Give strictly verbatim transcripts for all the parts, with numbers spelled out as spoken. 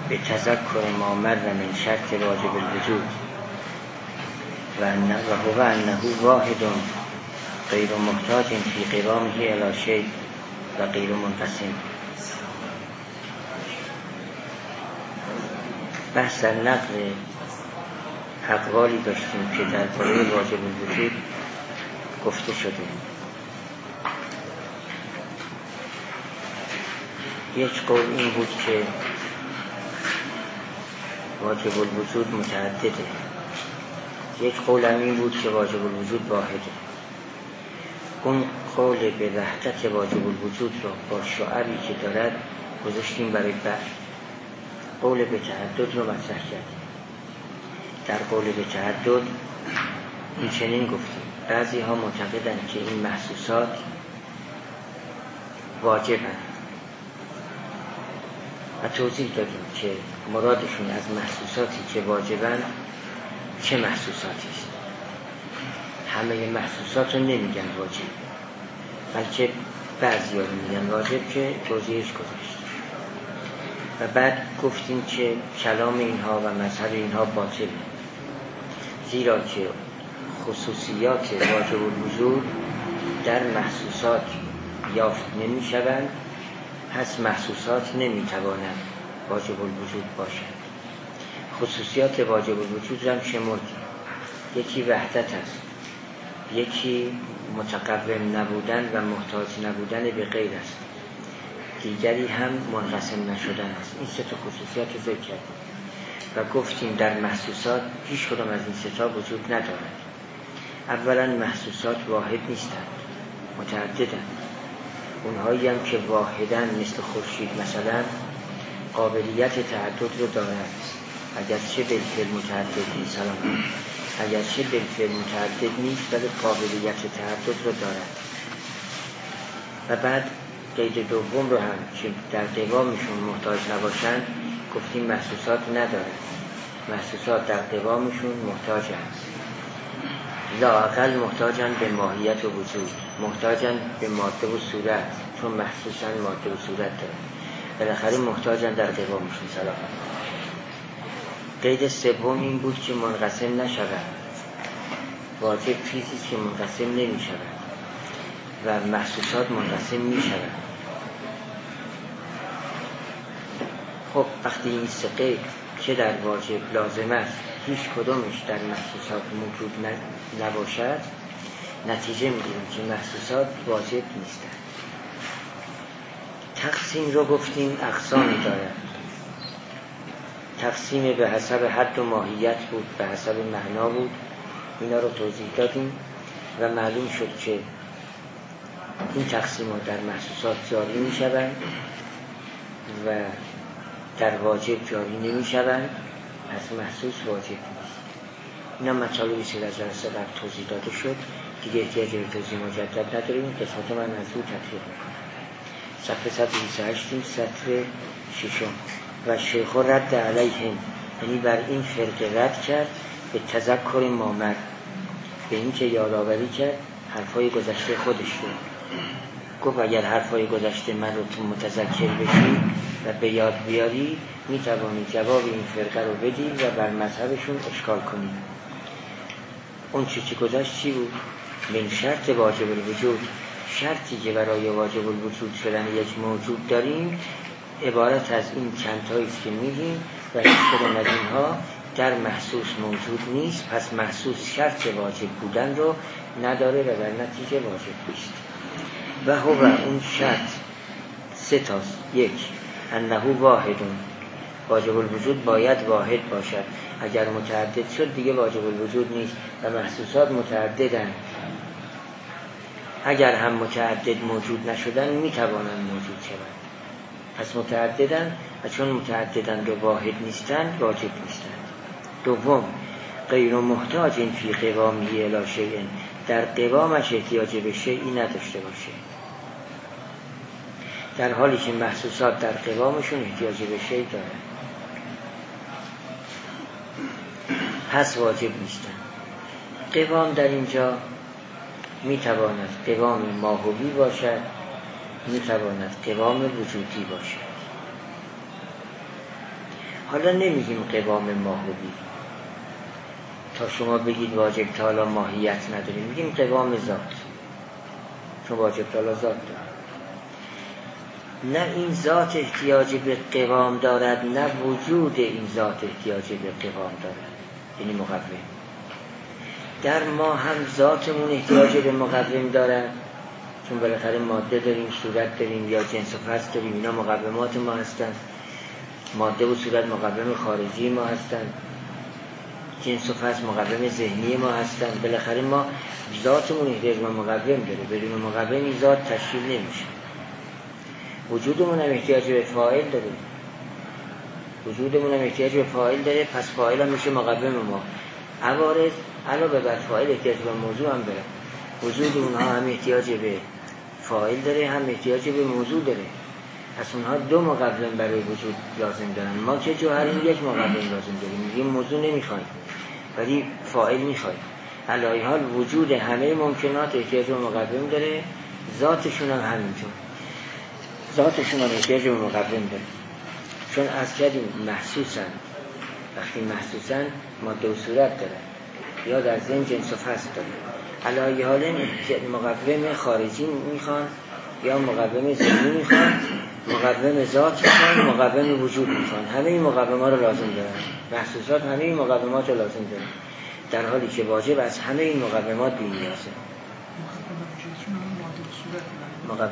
به تذکر ما مر من شرط واجب الوجود و هو انه واحد غیر محتاج فی قوامه الی شیء و غیر منقسم. بحث در نقل اقوالی داشتیم که درباره واجب الوجود گفته شده. یک قول این بود که واجب الوجود متعدده، یک قول هم این بود که واجب الوجود واحده. اون قول به وحدت واجب الوجود رو با شعبی که دارد گذاشتیم برای بعد، قول به تعدد رو مطرح کردیم. در قول به تعدد این چنین گفتیم: بعضی ها معتقدند که این محسوسات واجبند و توضیح دادیم که مرادشون از محسوساتی که واجبند چه محسوساتی است. همه محسوسات رو نمیگن واجب، بلکه بعضی ها رو میگن واجب که توضیحش گذاشت. و بعد گفتیم که کلام اینها و مذهب اینها باطله، زیرا که خصوصیات واجب الوجود در محسوسات یافت نمی شوند، پس محسوسات نمی توانند واجب الوجود باشند. خصوصیات واجب الوجود هم شمردیم: یکی وحدت است، یکی متقوم نبودن و محتاج نبودن به غیر است، دیگری هم منقسم نشدن است. این سه تا خصوصیات رو ذکر کردیم و گفتیم در محسوسات هیچ کدام از این سه تا وجود ندارد. اولا محسوسات واحد نیستند، متعددند. اونهایی هم که واحدن مثل خورشید مثلا قابلیت تعدد رو دارند، اگرچه بالفعل متعدد نیست، اگرچه بالفعل متعدد نیست ولی قابلیت تعدد رو دارند. و بعد قید دوم رو هم که در قوامشون محتاج نباشند گفتیم محسوسات ندارند، محسوسات در قوامشون محتاجند، لااقل محتاجند به ماهیت و وجود، محتاجند به ماده و صورت، چون محسوساً ماده و صورت دارند، بالاخره محتاجند در قوامشون صلاح. قید سوم این بود که منقسم نشوند. واجب چیزی که منقسم نمی شود و محسوسات منقسم می شود. خب وقتی این سه قید که در واجب لازم است هیچ کدومش در محسوسات موجود نباشد، نتیجه میگیریم که محسوسات واجب نیستند. تقسیم رو گفتیم اقسامی دارد. تقسیم به حسب حد و ماهیت بود، به حسب معنا بود، اینا رو توضیح دادیم و معلوم شد که این تقسیم ها در محسوسات جاری می شوند و در واجب جاری نمی شوند، پس محسوس واجب نیست. اینا مطالبی که در جلسه قبل توضیح داده شد، دیگه احتیاج به توضیح مجدد نداریم. قسمت من از او تطبیق میکنم. صفحه صد و بیست و هشت سطر ششم. و شیخ رد علیهم، یعنی بر این فرقه رد کرد به تذکر مامر، به این که یادآوری کرد حرفای گذشته خودش رو. گفت اگر حرفای گذشته من رو تو متذکر بشی و به یاد بیاری میتوانی جواب این فرقه رو بدی و بر مذهبشون اشکال کنی. اون چی چی گذشت چی بود؟ من شرط واجب الوجود، شرطی که برای واجب الوجود شدن یک موجود داریم عبارت از این چند تایی است که میگیم و هیچ کدام از اینها در محسوس موجود نیست، پس محسوس شرط واجب بودن رو نداره و در نتیجه واجب نیست. و هو اون شرط سه تاست. یک، انه واحدون، واجب الوجود باید واحد باشد. اگر متعدد شد دیگه واجب الوجود نیست و محسوسات متعددن. اگر هم متعدد موجود نشدن میتوانند موجود شوند، پس متعددن و چون متعددن و واحد نیستند واجب نیستند. دوم، غیر محتاج فی قوامه الی شیء، در قوامش احتیاج به شیئی نداشته باشه، در حالی که محسوسات در قوامشون احتیاج به شیء دارن، پس واجب نیستند. قوام در اینجا میتواند قوام ماهوی باشد، میتواند قوام وجودی باشد. حالا نمیگیم قوام ماهوی تا شما بگید واجب تعالی ماهیت نداره، میگیم قوام ذات، چون واجب تعالی ذات داره. نه این ذات احتیاج به قوام دارد، نه وجود این ذات احتیاج به قوام دارد، یعنی مقوم. در ما هم ذاتمون احتیاج به مقوم دارد، چون بالاخره ماده داریم، صورت داریم یا جنس و فصل داریم، اینا مقومات ما هستند. ماده و صورت مقوم خارجی ما هستند، جنس و فصل مقوم ذهنی ما هستند. بالاخره ما ذاتمون احتیاج به مقوم داره، بدون مقوم این ذات تشکیل نمیشه. وجودمون هم احتیاج به فاعل داره، وجودمون هم احتیاج به فاعل داره، پس فاعل هم میشه مقوم ما. عوارض علاوه بر فاعل احتیاج به موضوع هم داره. وجود اونها هم احتیاج به فاعل داره، هم احتیاج به موضوع داره. پس اونها دو مقوم برای وجود لازم دارن. ما که جوهریم یک مقوم لازم داریم، میگیم موضوع نمیخوایم ولی فاعل میخوایم. علی حال وجود همه ممکنات احتیاج به مقوم داره، ذاتشون هم همینطور، ذاتشون هم احتیاج به مقوم داره. چون از کردیم محسوسن، وقتی محسوسن ماده و صورت داره یا در ذهن جنس و فصل داره. علی حال مقوم خارجی میخوان یا مقوم ذهنی میخوان، مقوم ذات میخوان، مقوم وجود میخوان. همه این مقومات رو لازم دارن. محسوسات همه این مقومات رو لازم دارن، در حالی که واجب از همه این مقومات بی نیازه. مقوم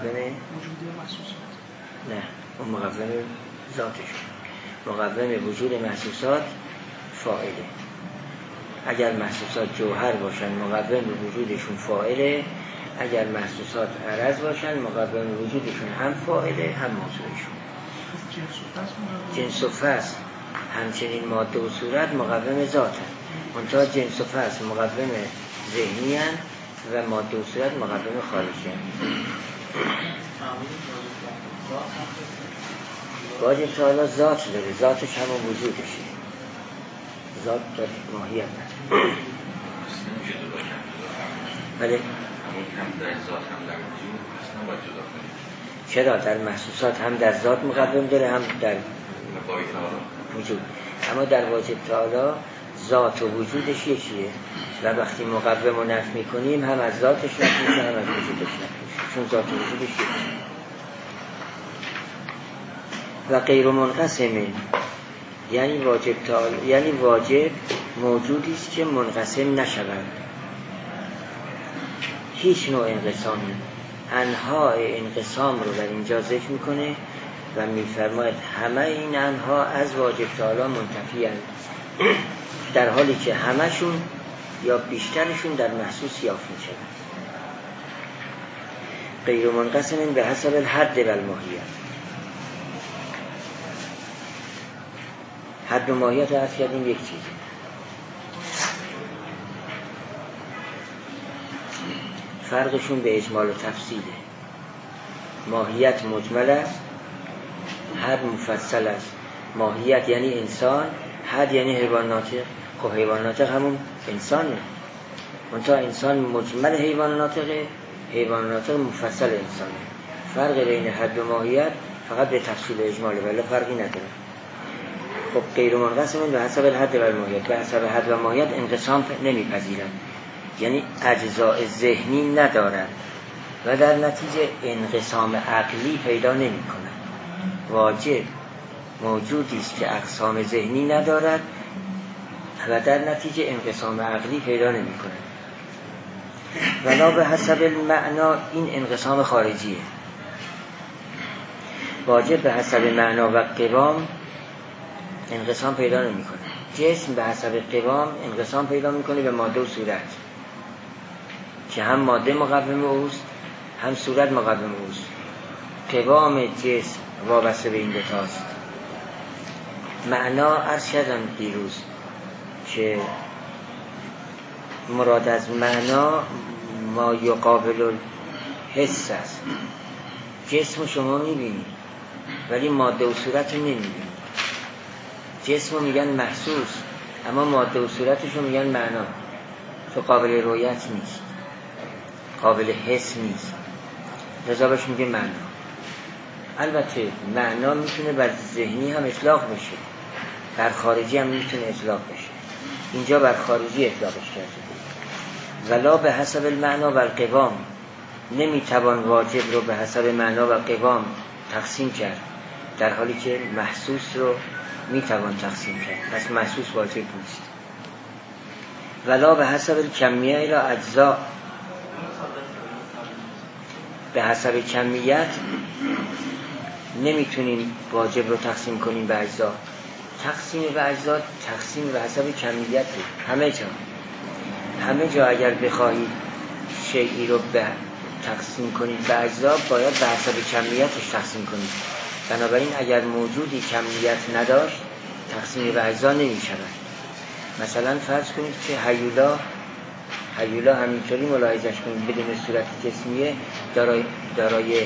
نه، اون مقوم ذاتشون. مقوم وجود محسوسات فاعله. اگر محسوسات جوهر باشن مقوم وجودشون فاعله، اگر محسوسات عرض باشن مقوم وجودشون هم فاعله هم موضوعشون. جنس و فصل همچنین ماده و صورت مقوم ذاتن، منتها جنس و فصل مقوم ذهنی هن و ماده و صورت مقوم خارجی هن. واجب تعالی ذات داره، ذاتش همون وجودشه، ذات داره، ماهیت نداره. بله چرا در محسوسات هم در ذات مقوم داره هم در وجود، اما در واجب تعالی ذات و وجودش یکیه و وقتی مقوم رو نفی میکنیم هم از ذاتش نفی میشه هم از وجودش نفی میشه، چون ذات و وجودش یکیه. و غیر منقسم یعنی واجب تعالی یعنی واجب موجودی است که منقسم نشود، هیچ نوع انقسامی. انواع انقسام رو در اینجا ذکر میکنه و میفرماید همه این انواع از واجب تعالی منتفی هستند، در حالی که همشون یا بیشترشون در محسوس یافت میشن. غیر منقسم به حسب الحد و الماهیت. حد و ماهیت عرض کردیم یک چیزه. فرقشون به اجمال و تفصیله. ماهیت مجمل است، حد مفصل است. ماهیت یعنی انسان، حد یعنی حیوان ناطق. خب حیوان ناطق همون انسانه، منتها انسان مجمل حیوان ناطقه، حیوان ناطق مفصل انسانه. فرق بین حد و ماهیت فقط به تفصیل و اجماله، ولی فرقی نداره. خب غیر منقسم به حسب الحد و الماهیت. به حسب حد و ماهیت انقسام نمیپذیرند، یعنی اجزاء ذهنی ندارند و در نتیجه انقسام عقلی پیدا نمی کنند. واجب موجودی است که اقسام ذهنی ندارد و در نتیجه انقسام عقلی پیدا نمی کنند. ولا به حسب المعنا، این انقسام خارجیه. واجب به حسب معنا و قوام انقسام پیدا نمی کنه. جسم به حسب قوام انقسام پیدا میکنه به ماده و صورت، که هم ماده مقوم اوست هم صورت مقوم اوست. قوام جسم وابسته به این دوتاست. معنا عرض کردم دیروز که مراد از معنا ما یقابل الحس است. جسم شما میبینید ولی ماده و صورت رو نمیبینید. جسم رو میگن محسوس اما ماده و صورتش رو میگن معنا، تو قابل رؤیت نیست، قابل حس نیست، لذا بهش میگه معنا. البته معنا میتونه بر ذهنی هم اطلاق بشه، بر خارجی هم میتونه اطلاق بشه. اینجا بر خارجی اطلاقش کرده. ولا به حسب المعنا و القوام، نمیتوان واجب رو به حسب معنا و قوام تقسیم کرد، در حالی که محسوس رو میتوان تقسیم کرد. پس محسوس واجب نیست. ولا به حسب الکمیه الى اجزا، به حسب کمیت نمیتونیم واجب رو تقسیم کنیم به اجزا. تقسیم به اجزا تقسیم به حسب کمیت همه جا. همه جا اگر بخواهید شیئی رو به تقسیم کنید به اجزا، باید به حسب کمیتش تقسیم کنید. بنابراین اگر موجودی کمیت نداشت، تقسیم به اجزا نمی شود. مثلا فرض کنید که هیولا هیولا همینطوری ملاحظش کنید، بدون صورت جسمیه دارای دارای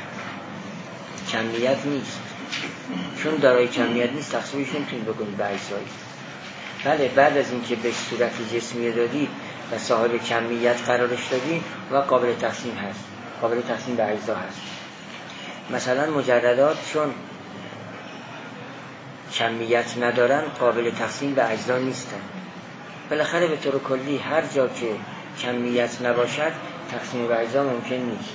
کمیت نیست. چون دارای کمیت نیست، تقسیمش نمیتونید بکنید به اجزایی. بله، بعد از اینکه به صورت جسمیه دادید و صاحب کمیت قرارش دادید و قابل تقسیم هست، قابل تقسیم به اجزا هست. مثلا مجردات چون کمیت ندارن، قابل تقسیم به اجزا نیستن. بالاخره به طور کلی هر جا که کمیت نباشد، تقسیم به اجزا ممکن نیست.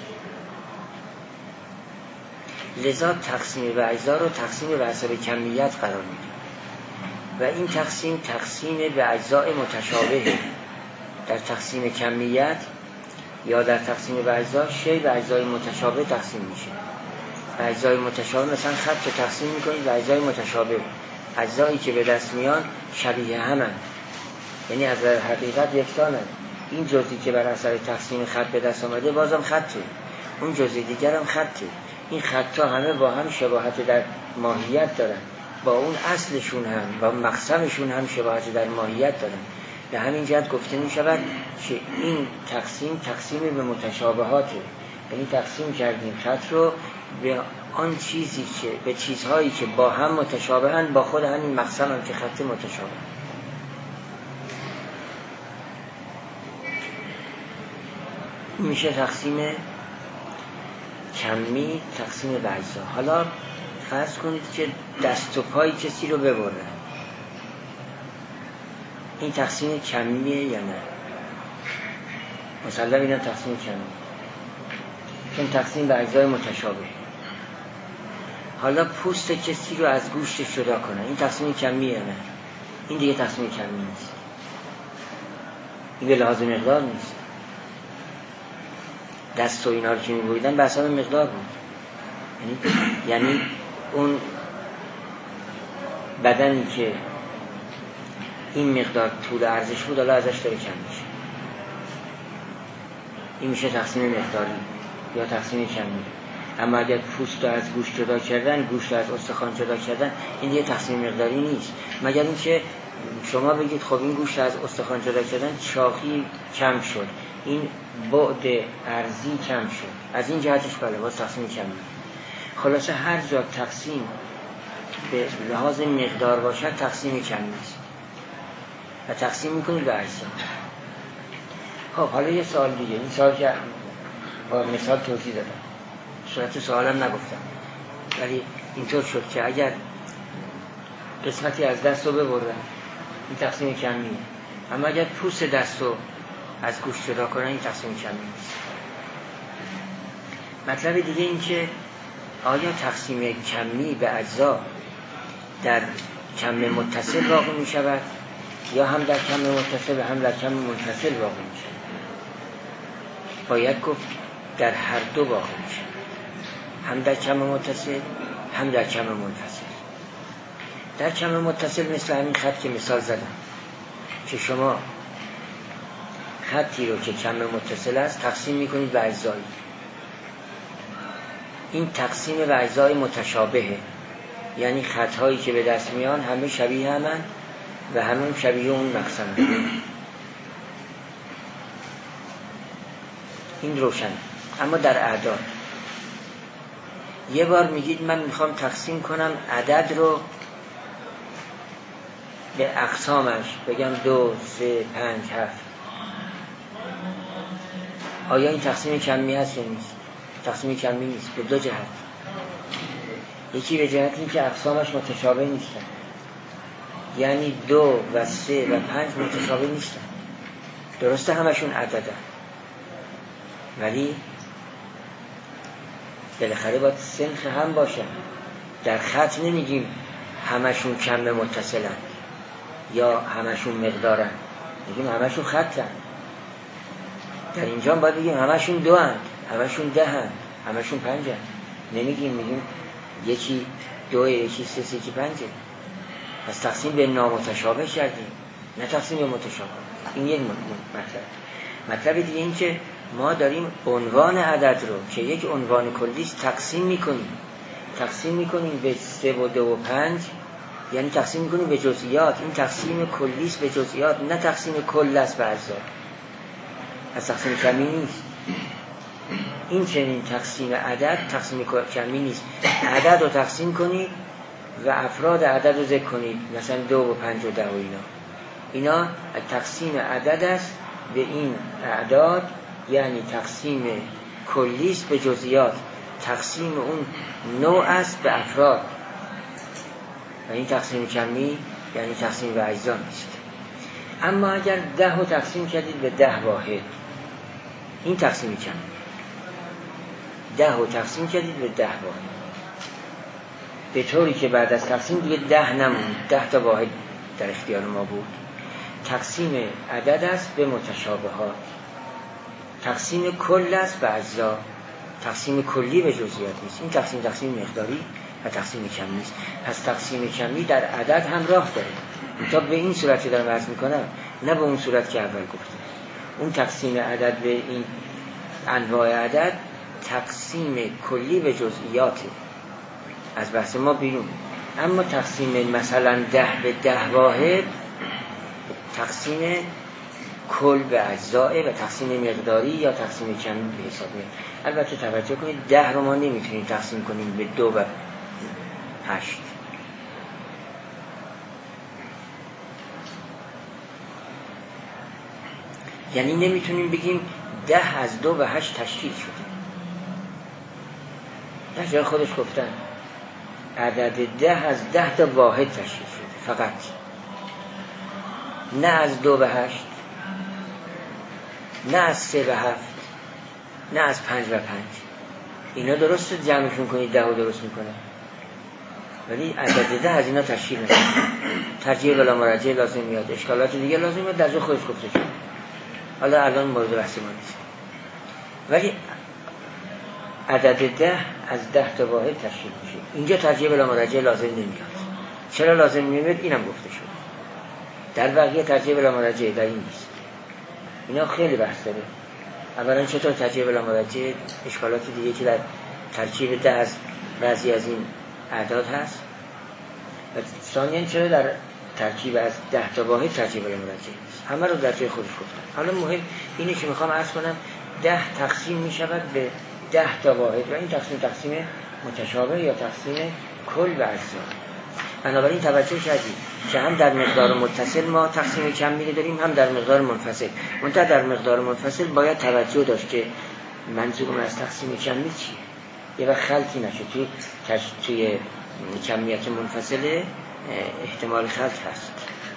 لذا تقسیم به اجزا رو تقسیم به حسب کمیت قرار میده و این تقسیم تقسیم به اجزاء متشابهه. در تقسیم کمیت یا در تقسیم به اجزا، شی به اجزای متشابه تقسیم میشه. به اجزای متشابه مثلا خط رو تقسیم میکنید به اجزای متشابه. اجزایی که به دست میان شبیه همن، یعنی از حقیقت یکسانن. این جزئی که بر اثر تقسیم خط به دست آمده بازم خطه، اون جزئی دیگر هم خطه. این خطا همه با هم شباهت در ماهیت دارن، با اون اصلشون هم با مقسمشون هم شباهت در ماهیت دارن. به همین جهت گفته می شود که این تقسیم تقسیم به متشابهاته. یعنی تقسیم کردیم خط رو به آن چیزی که به چیزهایی که با هم متشابهن، با خود همین مقسم هم که خط متشابه. میشه تقسیم کمی، تقسیم به اجزا. حالا فرض کنید که دست و پای کسی رو ببره، این تقسیم کمیه یا نه؟ مسلم اینم تقسیم کمی، چون تقسیم به اجزای متشابه. حالا پوست کسی رو از گوشت جدا کنه، این تقسیم کمیه یا نه؟ این دیگه تقسیم کمی نیست، این به لحاظ مقدار نیست. دست و اینا رو که می‌بریدن به حساب مقدار بود، یعنی یعنی اون بدنی که این مقدار طول ارزش بود حالا ازش داره کم میشه. این میشه تقسیم مقداری یا تقسیم کمی. اما اگر پوست رو از گوشت جدا کردن، گوشت رو از استخوان جدا کردن، این دیگه تقسیم مقداری نیست. مگر اینکه شما بگید خب این گوشت از استخوان جدا کردن چاقی کم شد، این بعد ارزی کم شد، از این جهتش بله باز تقسیم کمی. خلاصه هر جا تقسیم به لحاظ مقدار باشد، تقسیم کمی است و تقسیم میکنید به اجزا. خب حالا یه سوال دیگه، این سوال که با مثال توضیح دادم، صورت سوالم نگفتم، ولی اینطور شد که اگر قسمتی از دست رو ببرن، این تقسیم کمیه. اما اگر پوست دست رو از گوشت جدا کنن، این تقسیم کمی نیست. مطلب دیگه این که آیا تقسیم کمی به اجزا در کم متصل واقع می شود یا هم در کم متصل و هم در کم منفصل واقع می شود؟ باید گفت در هر دو واقع می شود، هم در کم متصل هم در کم منفصل. در کم متصل مثل همین خط که مثال زدم که شما خطی رو که کم متصل است تقسیم میکنید به اجزایی، این تقسیم به اجزای متشابهه، یعنی خطهایی که به دست میان همه شبیه همن و همه شبیه اون مقسم. این روشن. اما در اعداد یه بار میگید من میخوام تقسیم کنم عدد رو به اقسامش، بگم دو، سه، پنج، هفت. آیا این تقسیم کمی هست یا نیست؟ تقسیم کمی نیست، به دو جهت. یکی به جهت این که اقسامش متشابه نیستن، یعنی دو و سه و پنج متشابه نیستن، درسته همشون عددن، ولی بالاخره باید سنخ هم باشن. در خط نمیگیم همشون کم متصلن یا همشون مقدارن، میگیم همشون خطن. در اینجا باید بگیم همشون دو هن، همشون ده هن، همشون پنج هن. نمیگیم، میگیم یکی دوه، یکی سه، یکی پنجه. پس تقسیم به نامتشابه کردیم، نه تقسیم به متشابه. این یک مطلب. مطلب دیگه این که ما داریم عنوان عدد رو که یک عنوان کلیست تقسیم میکنیم. تقسیم میکنیم به سه و دو و پنج، یعنی تقسیم میکنیم به جزئیات. این تقسیم کلیست به جزئیات، نه تقسیم کل است به اجزا. از تقسیم کمی نیست. این چنین تقسیم عدد تقسیم کمی نیست. عدد رو تقسیم کنید و افراد عدد رو ذکر کنید، مثلا دو و پنج و ده و اینا. اینا تقسیم عدد است به این اعداد، یعنی تقسیم کلیست به جزئیات. تقسیم اون نوع است به افراد و این تقسیم کمی یعنی تقسیم به اجزا نیست. اما اگر ده رو تقسیم کردید به ده واحد، این تقسیم کمی. ده رو تقسیم کردید به ده واحد، به طوری که بعد از تقسیم دیگه ده نموند، ده تا واحد در اختیار ما بود. تقسیم عدد است به متشابهات، تقسیم کل است به اجزا، تقسیم کلی به جزئیات نیست. این تقسیم تقسیم مقداری و تقسیم کمی نیست. پس تقسیم کمی در عدد هم راه داره. تا به این صورت دارم عرض میکنم، نه به اون صورت که اول گفتم. اون تقسیم عدد به این انواع عدد تقسیم کلی به جزئیاته، از بحث ما بیرون. اما تقسیم مثلا ده به ده واحد تقسیم کل به اجزاء و تقسیم مقداری یا تقسیم کمی به حساب میاد. البته توجه کنید ده رو ما نمیتونیم تقسیم کنیم به دو و هشت. یعنی نمیتونیم بگیم ده از دو و هشت تشکیل شده. در جای خودش گفتن عدد ده از ده تا واحد تشکیل شده فقط، نه از دو و هشت، نه از سه و هفت، نه از پنج و پنج. اینا درست جمعشون کنید ده رو درست میکنه، ولی عدد ده از اینا تشکیل نمیشه. ترجیح بلا مراجعه لازم میاد، اشکالات دیگه لازم میاد، در جای خودش گفته شد. حالا الان مورد بحث ما نیست. ولی عدد ده از ده تا واحد تشکیل میشه. اینجا ترجیح بلا مراجعه لازم نمیاد. چرا لازم نمیاد؟ اینم گفته شد. در بقیه ترجیح بلا مراجعه در این نیست. اینا خیلی بحث داره. اولا چطور ترجیح بلا مراجعه، اشکالات دیگه که در ترکیب ده از بعضی از این اعداد هست، و ثانیاً چرا در ترکیب از ده تا واحد ترجیح بلا مراجعه نیست. همه رو در جای خودش گفتم. حالا مهم اینه که میخوام عرض کنم ده تقسیم میشود به ده تا واحد و این تقسیم تقسیم متشابه یا تقسیم کل به اجزا. بنابراین توجه کردید که هم در مقدار متصل ما تقسیم کمی داریم، هم در مقدار منفصل. منتها در مقدار منفصل باید توجه داشت که منظورم از تقسیم کمی چیه. یه وقت خلطی نشه. توی تش... توی کمیت منفصل احتمال خلط هست.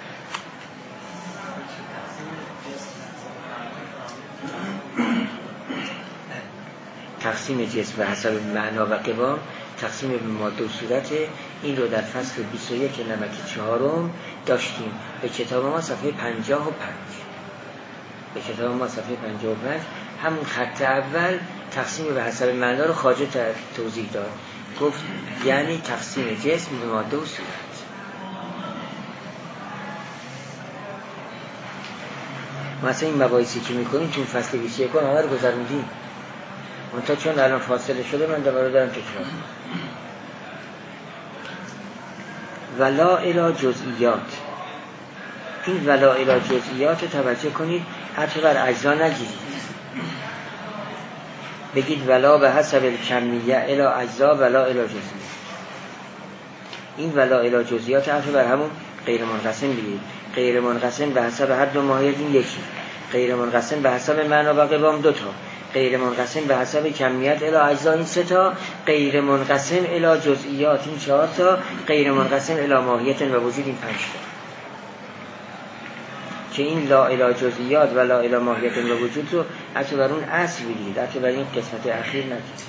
تقسیم جسم به حسب معنا و قوام تقسیم به ماده و صورت. این رو در فصل بیست و یک نمک چهارم داشتیم. به کتاب ما صفحه پنجاه و پنج. به کتاب ما صفحه پنجاه و پنج همون خط اول تقسیم به حسب معنا رو خواجه توضیح داد. گفت یعنی تقسیم جسم به ماده و صورت. مثلا این مباحثی که میکنیم چون فصل بیست و یک همه رو گذروندیم. منتها چون الان فاصله شده من دوباره دارم تکرار. ولا الی جزئیات. این ولا الی جزئیات توجه کنید، حتی بر اجزا نگیرید. بگید ولا به حسب الکمیه الی اجزا ولا الی جزئیات. این ولا الی جزئیات حتی بر همون غیر منقسم بگید. غیر منقسم به حسب هر دو ماهیت این یکی. غیر منقسم به حسب معنا و قوام دو تا. غیر منقسم به حسب کمیت الی اجزا این سه تا. غیر منقسم الی جزئیات این چهار تا. غیر منقسم الی ماهیت و وجود این پنج تا. که این لا اله جزئیات و لا اله ماهیت و وجود رو حتی بر اون اصل بگیرید، حتی بر این قسمت اخیر نگیرید.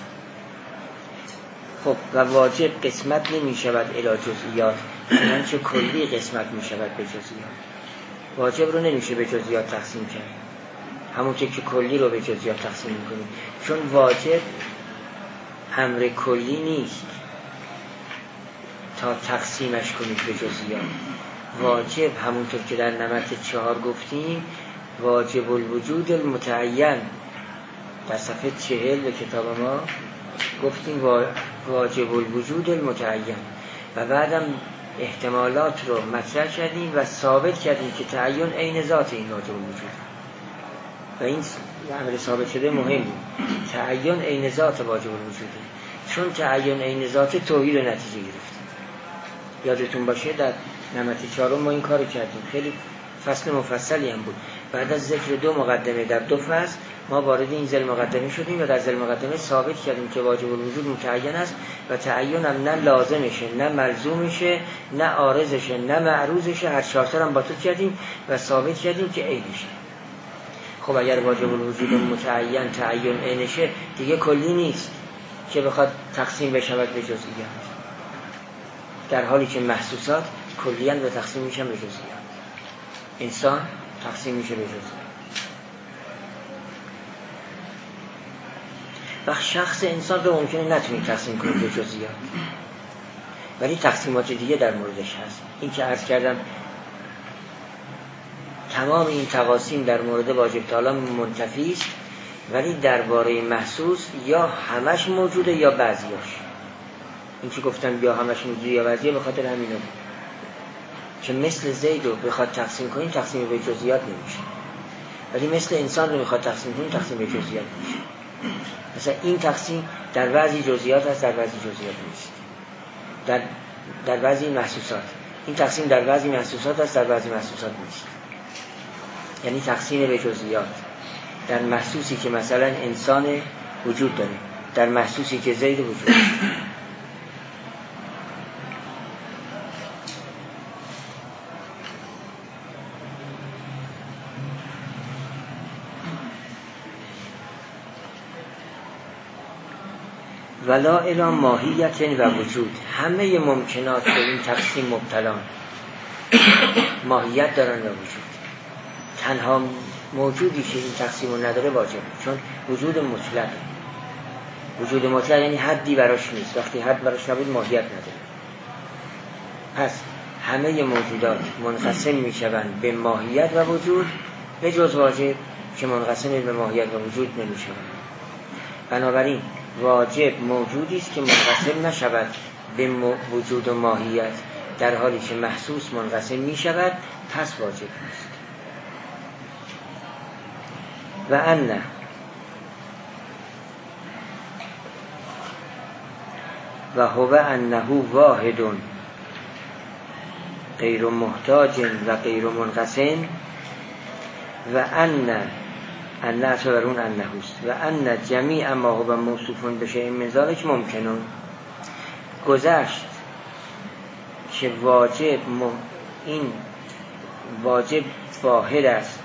خب و واجب قسمت نمی شود الی جزئیات، یعنی چه کلی قسمت می شود به جزئیات. واجب رو نمیشه به جزئیات تقسیم کرد، همونطور که کلی رو به جزئیات تقسیم میکنیم، چون واجب امر کلی نیست تا تقسیمش کنید به جزئیات. واجب همونطور که در نمط چهار گفتیم واجب الوجود المتعین، در صفحه چهل به کتاب ما گفتیم واجب الوجود المتعین و بعدم احتمالات رو مطرح کردیم و ثابت کردیم که تعین عین ذات این واجب الوجود و این امر ثابت شده مهمه. تعین عین ذات واجب الوجوده، چون تعین عین ذات توحید نتیجه گرفت. یادتون باشه در نمط چهارم ما این کارو کردیم، خیلی فصل مفصلی هم بود. بعد از ذکر دو مقدمه در دو فصل ما وارد این ذیل مقدمه شدیم و در ذیل مقدمه ثابت کردیم که واجب الوجود متعین است و تعین هم نه لازمشه نه ملزومشه نه عارضشه نه معروضشه، هر چهار تا هم با تو کردیم و ثابت کردیم که عینشه. خب اگر واجب الوجود متعین تعین عینشه دیگه کلی نیست که بخواد تقسیم بشود به جزئیات، در حالی که محسوسات کلیاً به تقسیم میشن به جزئیات. انسان تقسیم میشه به جزئیات و شخص انسان رو ممکنه نتونی تقسیم کنید به جزئیات، ولی تقسیمات دیگه در موردش هست. این که عرض کردم تمام این تقاسیم در مورد واجب تعالی منتفی است، ولی درباره محسوس یا همش موجوده یا بعضیاش. این که گفتم یا همش موجوده یا بعضیه به خاطر همینه بود که مثل زید رو بخواد تقسیم کنیم تقسیم به جزئیات نمیشه، ولی مثل انسان رو بخواد تقسیم کنیم تقسیم به جزئیات میشه. مثلا این تقسیم در بعضی جزئیات هست، در بعضی جزئیات نیست. در در بعضی محسوسات این تقسیم در بعضی محسوسات هست، در بعضی محسوسات نیست. یعنی تقسیم به جزئیات در محسوسی که مثلا انسان وجود داره، در محسوسی که زید وجود داره. ولا الی ماهیت و وجود، همه ممکنات به این تقسیم مبتلان، ماهیت دارن و وجود. تنها موجودی که این تقسیم رو نداره واجبه، چون وجود مطلق، وجود مطلق یعنی حدی براش نیست، وقتی حد براش نبود ماهیت نداره. پس همه موجودات منقسم میشوند به ماهیت و وجود به جز واجب که منقسم به ماهیت و وجود نمیشوند. بنابراین واجب موجودی است که منقسم نشود به وجود و ماهیت، در حالی که محسوس منقسم می شود، پس واجب نیست. و ان و هو انه واحد غیر محتاج و غیر منقسم و ان ان اصلا اون انه است و ان جمیع ما هو موصوفون به شیء من ذلک ممکنون. گذشت که واجب م... این واجب واحد است،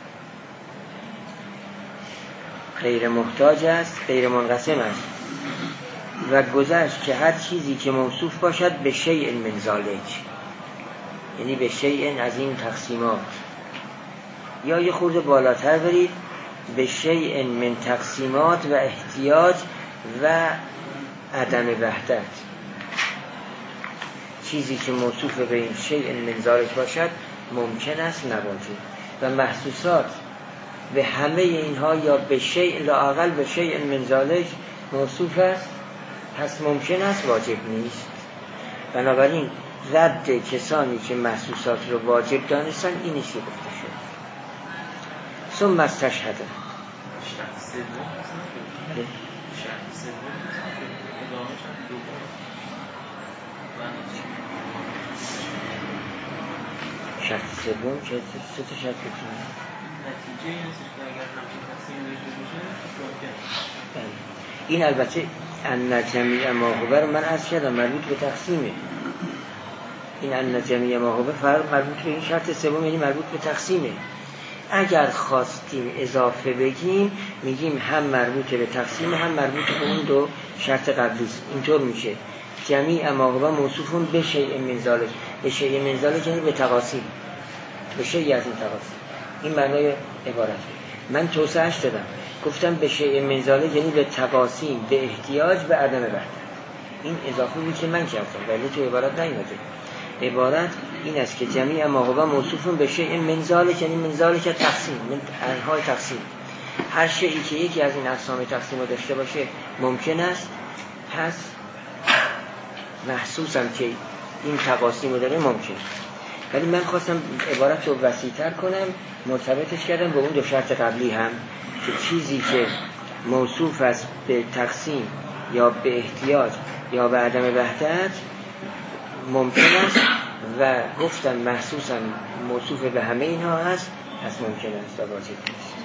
غیر محتاج است، غیر منقسم است و گذشت که هر چیزی که موصوف باشد به شیء من ذلک، یعنی به شیء از این تقسیمات، یا یه خورده بالاتر برید به شیء من تقسیمات و احتیاج و عدم وحدت، چیزی که موصوف به این شیء من ذلک باشد ممکن است نباشد و محسوسات به همه اینها یا به شیء لااقل به شیء من ذلک موصوف است، پس ممکن است واجب نیست. بنابراین رد کسانی که محسوسات رو واجب دانستن این است که گفته شد. ثم استشهد شرط سوم که سه تا شرط بکنیم نتیجه این است که اگر همچین تقسیم داشته باشه ممکن. این البته ان جمیع ما هو رو من عرض کردم مربوط به تقسیمه، این ان جمیع ما هو فرق مربوط به این شرط سوم، یعنی مربوط به تقسیمه. اگر خواستیم اضافه بگیم میگیم هم مربوط به تقسیم هم مربوط به اون دو شرط قبلی. اینطور میشه جمیع ما هو موصوفون به شیء من ذلک. به شیء من ذلک یعنی به تقاسیم، به شیء از این تقاسیم. این معنای عبارت. من توسعهش دادم، گفتم به شیء من ذلک یعنی به تقاسیم، به احتیاج، به عدم وحدت. این اضافه بود که من کردم ولی تو عبارت نیومده. عبارت این است که جمیع ما هو موصوفون به شیء من ذلک یعنی من ذلک تقسیم، من انواع تقسیم. هر شیئی که یکی از این اقسام تقسیم رو داشته باشه ممکن است، پس محسوس هم که این تقاسیم رو داره ممکن. ولی من خواستم عبارت رو وسیع‌تر کنم، مرتبطش کردم به اون دو شرط قبلی هم که چیزی که موصوف است به تقسیم یا به احتیاج یا به عدم وحدت ممکن است و گفتم محسوس هم موصوف به همه اینها هست، پس ممکن است و واجب نیست.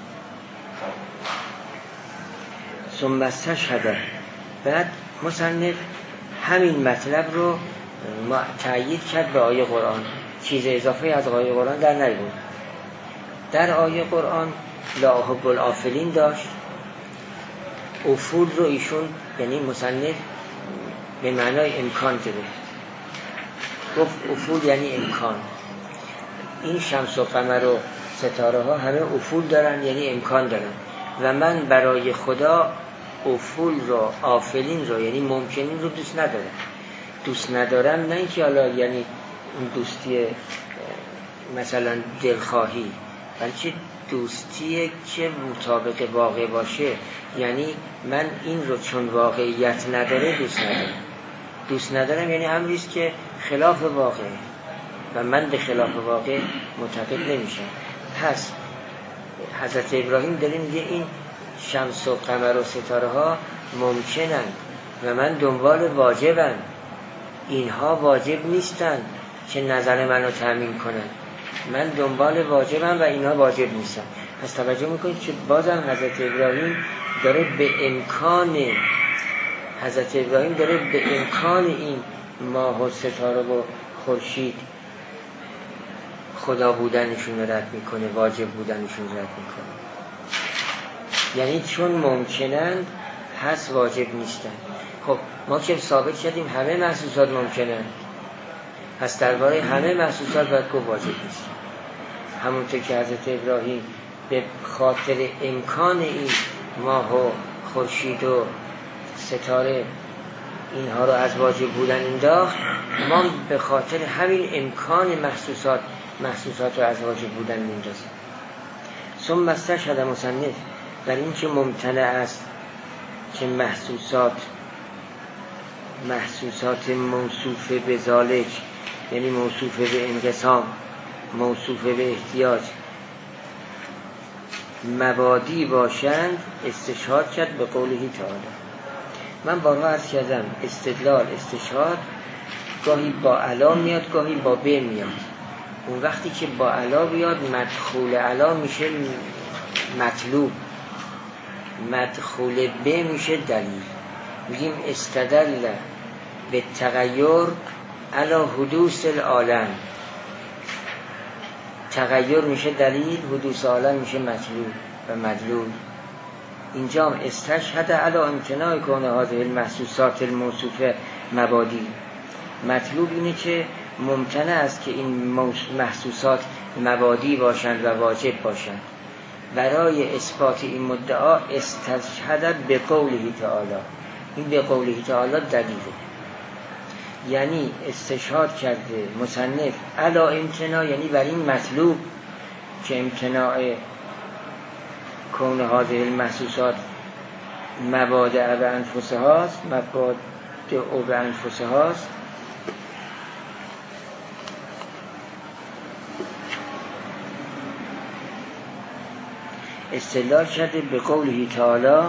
ثم استشهد، بعد مصنف همین مطلب رو تأیید کرد به آیه قرآن. چیز اضافه از آیه قرآن در نیاورد. در آیه قرآن لا احب الآفلین داشت. افول رو ایشون یعنی مصنف به معنای امکان گرفت، گفت افول یعنی امکان. این شمس و قمر و ستاره ها همه افول دارن یعنی امکان دارن و من برای خدا افول رو، آفلین رو یعنی ممکنین رو دوست ندارم. دوست ندارم نه اینکه حالا یعنی اون دوستی مثلا دلخواهی، بلکه دوستی که مطابق واقع باشه. یعنی من این رو چون واقعیت نداره دوست ندارم. دوست ندارم یعنی امریست که خلاف واقع و من به خلاف واقع معتقد نمیشم. پس حضرت ابراهیم داره میگه این شمس و قمر و ستاره ها ممکنن و من دنبال واجبم. اینها واجب نیستن که نظر منو تأمین کنن. من دنبال واجبم و اینها واجب نیستن. پس توجه میکنید که بازم حضرت ابراهیم داره به امکان حضرت ابراهیم داره به امکان این ماه و ستاره و خورشید خدا بودنشون رو رد میکنه، واجب بودنشون رو رد میکنه. یعنی چون ممکنند هست واجب نیستن. خب ما که ثابت کردیم همه محسوسات ممکنند، پس درباره همه محسوسات باید گفت واجب نیست. همونطور که حضرت ابراهیم به خاطر امکان این ماه و خورشید و ستاره اینها رو از واجب بودن انداخت، ما به خاطر همین امکان محسوسات محسوسات رو از واجب بودن میندازیم. ثم استشهد مصنف در این که ممتنع است که محسوسات محسوسات موصوف به ذالک یعنی موصوف به انقسام، موصوف به احتیاج مبادی باشند، استشهاد کرد به قوله تعالی. من بارها عرض کردم استدلال استشهاد گاهی با علا میاد گاهی با ب میاد. اون وقتی که با علا بیاد مدخول علا میشه مطلوب، مدخول ب میشه دلیل. میگیم استدل به تغییر علا حدوث العالم. تغییر میشه دلیل، حدوث عالم میشه مطلوب و مدلول. اینجا هم استشهد علا امتناع کنه هذه المحسوسات الموصوفه مبادی. مطلوب اینه که ممتنع است که این محسوسات مبادی باشند و واجب باشند. برای اثبات این مدعا استشهد به قوله تعالی. این به قوله تعالی دلیله، یعنی استشهاد کرده مصنف علا امتناع یعنی بر این مطلوب که امتناع کون هذه المحسوسات مبادع به انفسها است، مبادع به انفسها است. استدلال کرده به قوله تعالی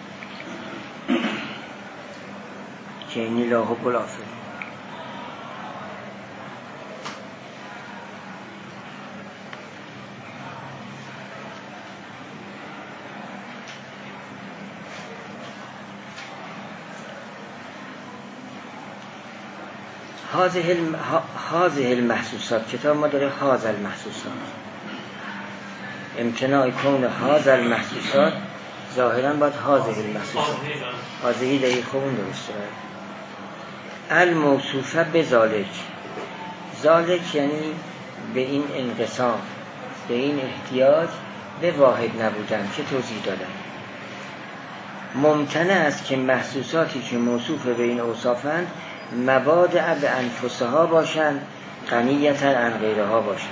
که اینی لا حب الآفلین. هذه المحسوسات، کتاب ما داره هذا المحسوسات، امتناع کون هذا المحسوسات ظاهرا باید هذه المحسوسات، هذه دقیق خون درسته باید الموصوفه به ذالک. ذالک یعنی به این انقسام، به این احتیاج به واحد نبودن که توضیح دادم. ممتنع است که محسوساتی که موصوف به این اوصافند مبادع به انفسها باشند، غنیتا عن غیرها باشند.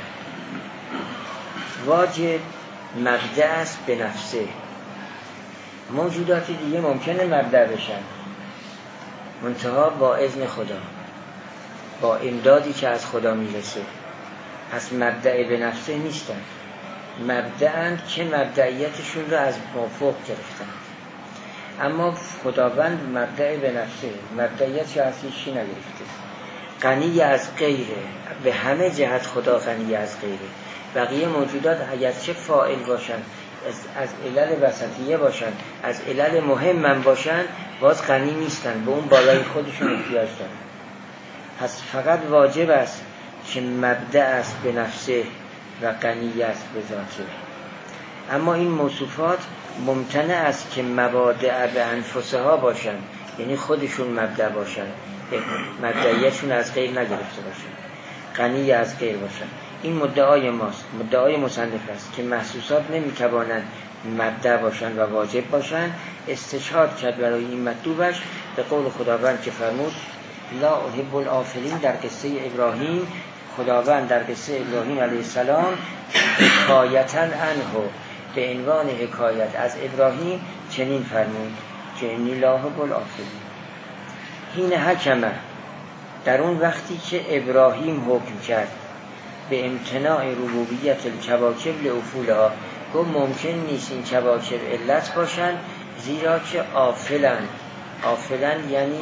واجب مبدع است به نفسه. موجودات دیگه ممکنه مبدع بشن، منتها با اذن خدا، با امدادی که از خدا میرسه. پس مبدع به نفسه نیستن، مبدعند که مبدعیتشون رو از مافوق گرفتن. اما خداوند مبدع به نفسه، مبدعیت از هیچی نگرفته، غنی از غیره، به همه جهت خدا غنی از غیره. بقیه موجودات اگرچه فاعل باشن، از, از علل وسطیه باشن، از علل مهم باشن، باز غنی نیستن، به اون بالای خودشون احتیاج دارن. پس فقط واجب است که مبدع است به نفسه و غنی است به ذاته. اما این موصوفات ممتنع است که مبادع به انفسها باشن، یعنی خودشون مبدع باشن، مبدعیتشون از غیر نگرفته باشن، غنی از غیر باشن. این مدعای ماست، مدعای مصنف است که محسوسات نمیتوانند مبدع باشن و واجب باشن. استشهاد کرد برای این مطلوبش به قول خداوند که فرمود لا احب الآفلین در قصه ابراهیم. خداوند در قصه ابراهیم علیه السلام حکایتاً عنه، به عنوان حکایت از ابراهیم چنین فرمود که انی لا احب الآفلین. حین حکمه، در اون وقتی که ابراهیم حکم کرد به امتناع ربوبیت الکواکب لافولها، گفت ممکن نیست این کواکب علت باشن زیرا که آفلن. آفلن یعنی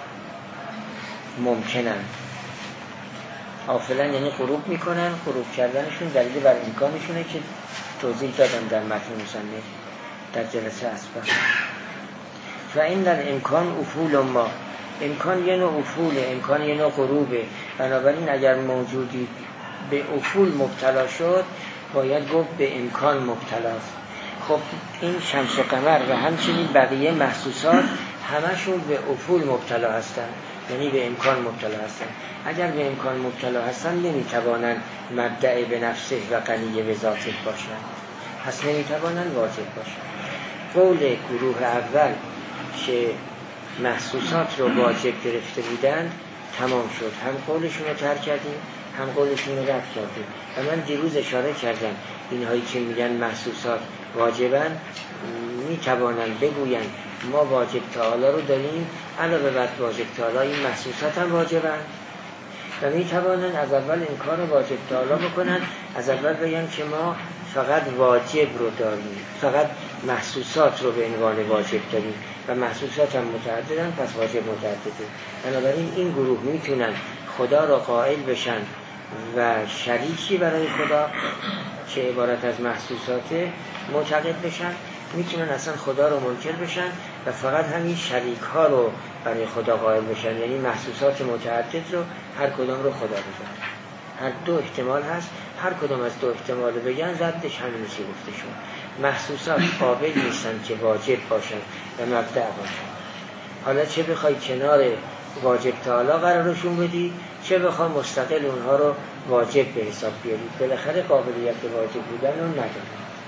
ممکنن، آفلن یعنی غروب میکنن، غروب کردنشون دلیل بر امکانشونه که توضیح دادم در متن مصنف در جلسه اسبق. و این در امکان افول ما، امکان یه نوع افوله، امکان یه نوع غروبه. بنابراین اگر موجودی به افول مبتلا شد باید گفت به امکان مبتلاست. خب این شمس و قمر و همچنین بقیه محسوسات همشون به افول مبتلا هستن، یعنی به امکان مبتلا هستن. اگر به امکان مبتلا هستن نمیتوانن مبدع به نفسه و غنی به ذاته باشن، پس نمیتوانن واجب باشن. قول گروه اول که محسوسات رو واجب گرفته بودند تمام شد، هم قولشون رو ترک کردیم هم قولشون رو رد کردیم. و من دیروز اشاره کردم اینهایی که میگن محسوسات واجبن میتوانن بگوین ما واجب تعالی رو داریم، علاوه بر واجب تعالی این محسوسات هم واجبن، و میتوانن از اول این کار واجب تعالی بکنن، از اول بگن که ما فقط واجب رو داریم، فقط محسوسات رو به عنوان واجب داریم و محسوسات هم متعددن پس واجب متعدده. بنابراین این گروه میتونن خدا رو قائل بشن و شریکی برای خدا که عبارت از محسوسات معتقد بشن، میتونن اصلا خدا رو منکر بشن و فقط همین شریک ها رو برای خدا قائل بشن، یعنی محسوسات متعدد رو هر کدام رو خدا بزن. هر دو احتمال هست، هر کدام از دو احتمال رو بگن ردش همین میشه گفته شد. محسوسات قابل نیستن که واجب باشن و مبدع باشن. حالا چه بخوای کنار واجب تعالی قرارشون بدی، چه بخوای مستقل اونها رو واجب به حساب بیاری، بالاخره قابلیت واجب بودن رو نداره.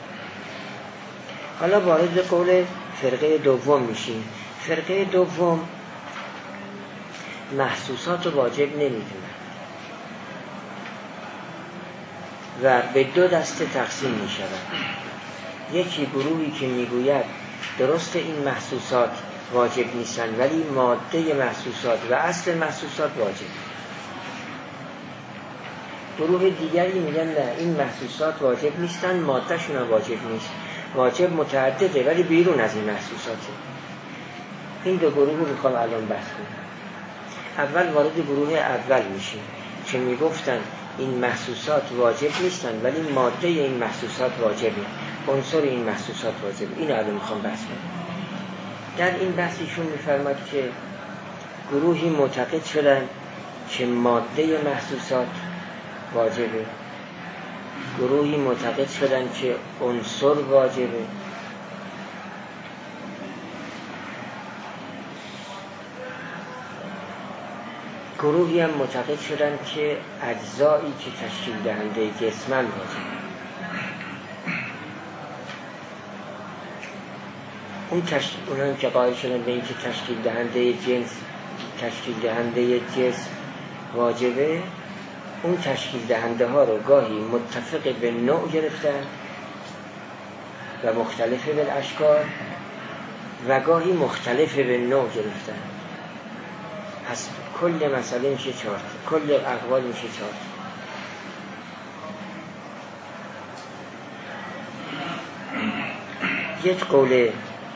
حالا وارد قول فرقه دوم میشیم. فرقه دوم محسوسات واجب نمیدونه و به دو دسته تقسیم میشود. یکی گروهی که میگوید درست این محسوسات واجب نیستن ولی ماده محسوسات و اصل محسوسات واجب. گروه دیگری میگن نه این محسوسات واجب نیستن، ماده شون واجب نیست، واجب متعدده ولی بیرون از این محسوساته. این دو گروه رو میخوام الان بحث کنم. اول وارد گروه اول میشیم که میگفتن این محسوسات واجب نیستن ولی ماده این محسوسات واجبه، عنصر این محسوسات واجبه. این الان میخوام بحث کنم. در این بحثشون میفرماد که گروهی معتقد شدن که ماده محسوسات واجبه، گروهی معتقد شدن که عنصر واجبه، گروهی هم معتقد شدن که اجزایی که تشکیل دهنده جسمن واجبه. اون تشکیل اونم که قائل شدن به این که تشکیل دهنده جنس تشکیل دهنده جسم واجبه، اون تشکیل دهنده ها رو گاهی متفق به نوع گرفتن و مختلف به اشکال و گاهی مختلف به نوع گرفتن. پس کل مسئله میشه چهار تا، کل اقوال میشه چهار تا. یک قول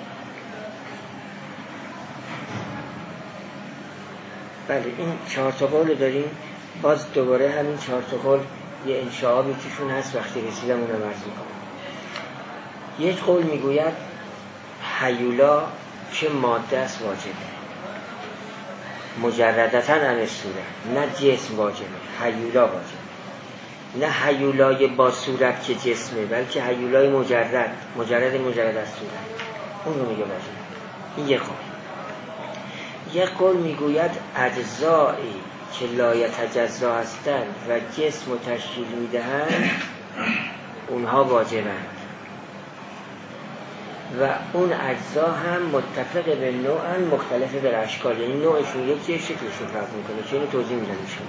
بله این چهار تا قول داریم. باز دوباره همین چهار تا قول یه انشعابی توشون هست، وقتی رسیدم اونم عرض میکنم. یک قول میگوید هیولا که ماده است واجبه، مجردتاً عن صورت، نه جسم واجبه، هیولا واجبه، نه هیولای با صورت که جسمه، بلکه هیولای مجرد مجرد مجرد از صورت، اون رو میگه واجبه. این یک قول. یک قول میگوید اجزایی که لا یتجزا هستند و جسم و تشکیل میدهند اونها واجبند و اون اجزا هم متفق به نوعن مختلف به اشکال، یعنی نوعشون یکیه، شکلشون فرق میکنه که اینو توضیح میدم ایشون.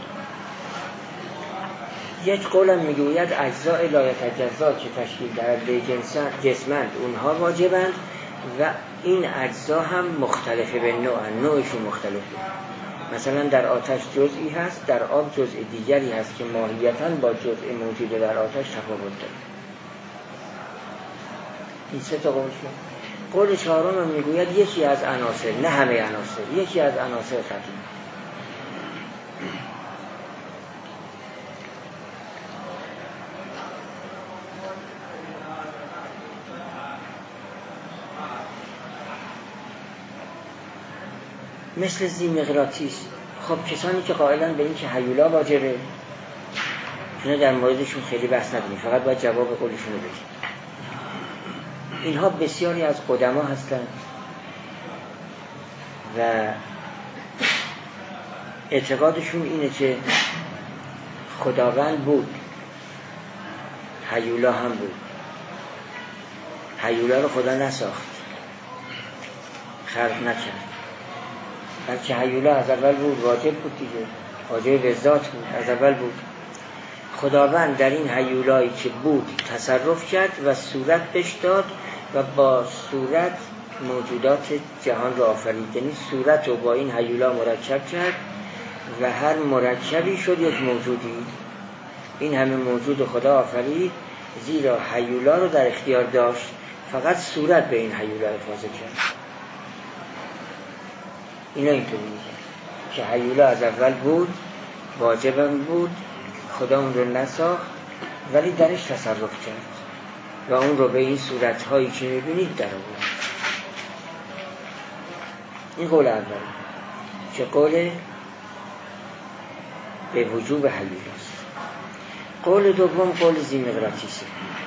یک قول هم میگوید اجزای لا یتجزا که تشکیل دهنده جسمند اونها واجبند و این اجزا هم مختلف به نوعن، نوعشون مختلفه. مثلا در آتش جزئی هست، در آب جزء دیگری هست که ماهیتاً با جزء موجود در آتش تفاوت داره. این سه تا قول شد. قول چهارم هم میگوید یکی از عناصر، نه همه عناصر، یکی از عناصر خطی مثل ذی‌مقناطیس. خب کسانی که قائلن به این که هیولا واجبه، اینا در موردشون خیلی بحث نداریم، فقط باید جواب قولشون رو بگیم. اینها بسیاری از قدما هستند و اعتقادشون اینه که خداوند بود، هیولا هم بود. هیولا رو خدا نساخت، خلق نکرد، بلکه هیولا از اول بود، واجب بود دیگه، واجب به ذات بود، از اول بود. خداوند در این هیولایی که بود تصرف کرد و صورت بهش داد و با صورت موجودات جهان را آفرید. یعنی صورت رو با این هیولا مرکب کرد و هر مرکبی شد یک موجودی. این همه موجود خدا آفرید زیرا هیولا رو در اختیار داشت، فقط صورت به این هیولا افاضه کرد. اینا اینطوری میگه که هیولا از اول بود، واجبم بود، خدا اون رو نساخت ولی درش تصرف کرد و اون رو به این صورتهایی که میبینید در آورد. این قول اول که قول به وجوب هیولاست. قول دوم قول ذی‌مقناطیسه.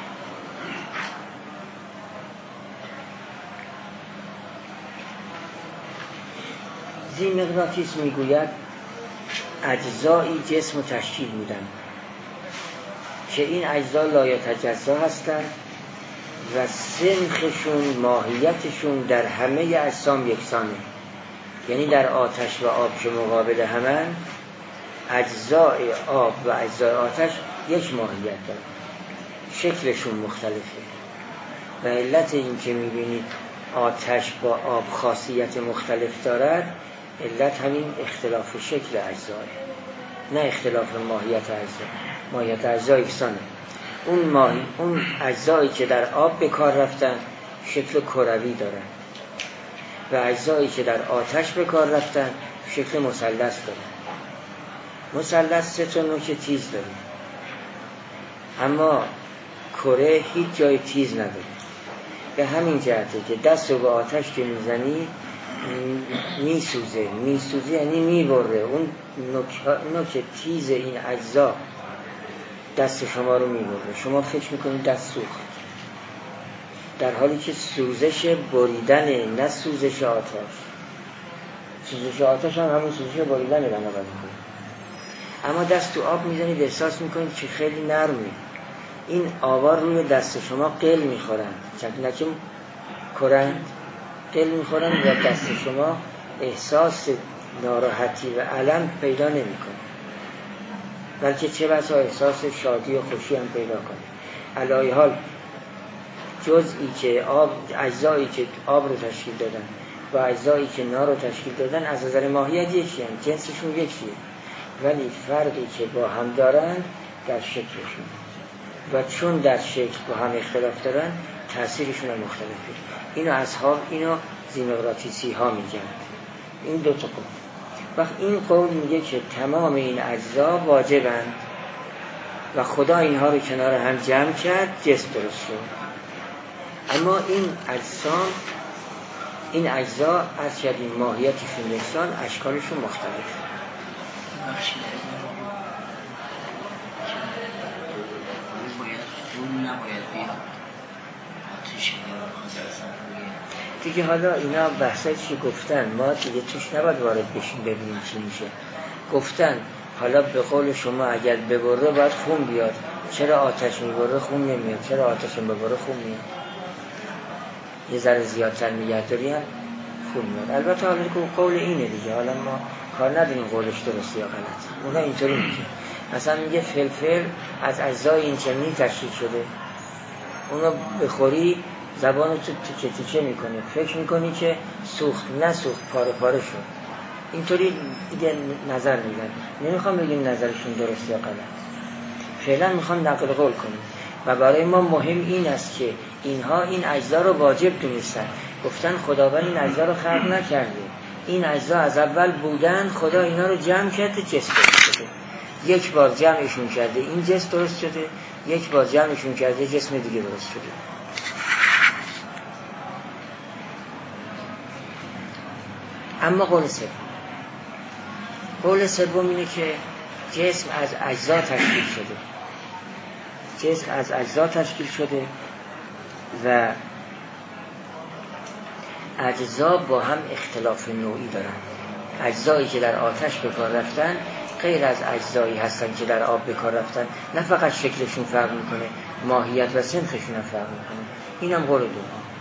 ذی‌مقناطیس میگوید اجزایی جسم تشکیل میدن که این اجزا لا یتجزا هستند و سنخشون، ماهیتشون در همه اجسام یکسانه. یعنی در آتش و آب که مقابل همن، اجزای آب و اجزای آتش یک ماهیت دارن، شکلشون مختلفه و علت این که میبینید آتش با آب خاصیت مختلف دارد، علت همین اختلاف شکل اجزای، نه اختلاف ماهیت اجزا. ماهیت اجزا یکسانه. اون ماهی اون اجزایی که در آب به کار رفتن شکل کروی دارن و اجزایی که در آتش به کار رفتن شکل مثلث دارن. مثلث سه تا نوک تیز داره، اما کره هیچ جای تیز نداره. به همین جهته که دست رو به آتش که میزنی میسوزه. میسوزه یعنی میبره. اون نوک تیز این اجزا دست شما رو میبره. شما فکر میکنید دست سوخت، در حالی که سوزش بریدنه، نه سوزش آتش. سوزش آتش هم همون سوزش بریدنه بنابراین. اما دست تو آب میزنید احساس میکنید که خیلی نرمه. این آبا روی دست شما قل میخورن، چندنکه کرند قل میخورن و دست شما احساس ناراحتی و الم پیدا نمیکنه، بلکه چه بسا احساس شادی و خوشی هم پیدا کنه. علی حال جزئی که آب، اجزایی که آب رو تشکیل دادن و اجزایی که نار رو تشکیل دادن از نظر ماهیت یکی هم، جنسشون یکیه، ولی فرقی که با هم دارن در شکلشون، و چون در شکل با هم اختلاف دارن تأثیرشون هم مختلفه. اینو اصحاب اینو زیمغناطیسی ها میگن. این دو تا قول. وقت این قول میگه که تمام این اجزا واجبند و خدا اینها رو کنار هم جمع کرد، جسم درست شد. اما این اجسام، این اجزا از کردیم ماهیتشون یکسان، اشکالشون مختلف. بخشی باید خون نباید بیاد آتش دیگه. حالا اینا بحثایی که گفتن ما دیگه توش نباید وارد بشیم ببینیم چی میشه. گفتن حالا به قول شما اگر ببره باید خون بیاد. چرا آتش میبره خون نمیاد؟ چرا آتش ببره خون میاد؟ یه ذره زیادتر نگهداری هم خون میاد. البته حالا که قول اینه دیگه، حالا ما کار نداریم قولش درست یا غلط. اونا اینطوری میگه. مثلا میگه فلفل از اجزای این چنینی تشکیل شده، اونو بخوری زبانو تو تیکه تیکه میکنه، فکر میکنی که سوخت، نه سوخت، پاره پاره شد. اینطوری دیگه نظر میدن. نمیخوام بگیم نظرشون درست یا غلط، فعلا میخوام نقل قول کنیم. و برای ما مهم این است که اینها این اجزا رو واجب دونستن. گفتن خداوند این اجزا رو خلق نکرده، این اجزا از اول بودن، خدا اینا رو جمع کرده، جسم درست شده. یک بار جمعشون کرده این جسم درست شده، یک بار جمعشون کرده جسم دیگه درست شده. اما قول سوم، قول سوم اینه که جسم از اجزا تشکیل شده. جسم از اجزا تشکیل شده و اجزا با هم اختلاف نوعی دارن. اجزایی که در آتش به کار رفتن غیر از اجزایی هستن که در آب به کار رفتن. نه فقط شکلشون فرق میکنه، ماهیت و سنخشون هم فرق میکنه. اینم قول دوم.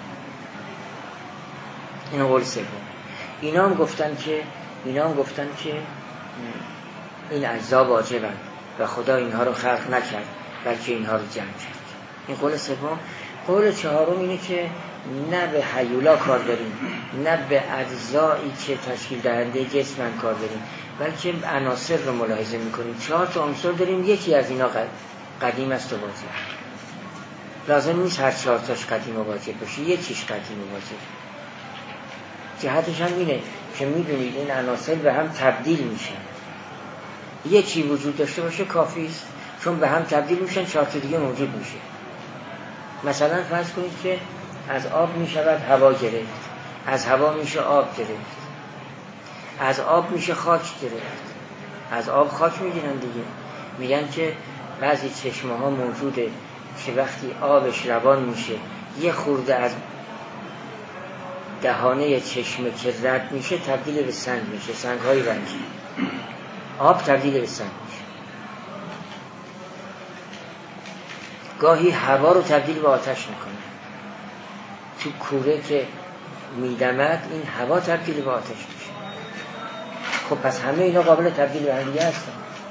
اینم قول سوم. اینا هم گفتن که اینا هم گفتن که این اجزا واجبن و خدا اینها رو خلق نکرد، بلکه اینها رو جمع کرد. این قول سوم. قول چهارم اینه که نه به هیولا کار داریم، نه به اجزایی که تشکیل دهنده جسمن کار داریم، بلکه عناصر رو ملاحظه میکنیم. چهار تا عنصر داریم، یکی از اینا قدیم است و واجب. لازم نیست هر چهار تاش قدیم و واجب باشه، یکیش قدیم و واجب. جهتش هم اینه که میدونید این عناصر به هم تبدیل میشن. یکی وجود داشته باشه کافی است، چون به هم تبدیل میشن چهار تا دیگه موجود میشه. مثلا فرض کنید که از آب میشود هوا گرفت، از هوا میشه آب گرفت، از آب میشه خاک گرفت. از آب خاک میگیرن دیگه. میگن که بعضی چشمه ها موجوده که وقتی آبش روان میشه یه خورده از دهانه چشمه که رد میشه تبدیل به سنگ میشه، سنگ های رنگی. آب تبدیل به سنگ میشه. گاهی هوا رو تبدیل به آتش میکنه. تو کوره که میدمد این هوا تبدیل به آتش میشه. خب پس همه اینا قابل تبدیل به هم دیگه هستن.